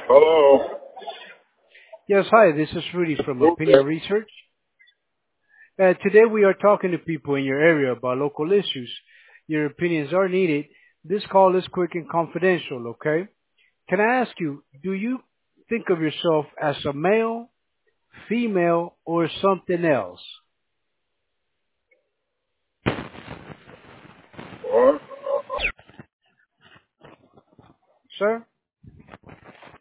Hello. Yes, hi, this is Rudy from Opinion Okay. Research. Today we are talking to people in your area about local issues. Your opinions are needed. This call is quick and confidential, okay? Can I ask you, do you think of yourself as a male, female, or something else? What? Sir?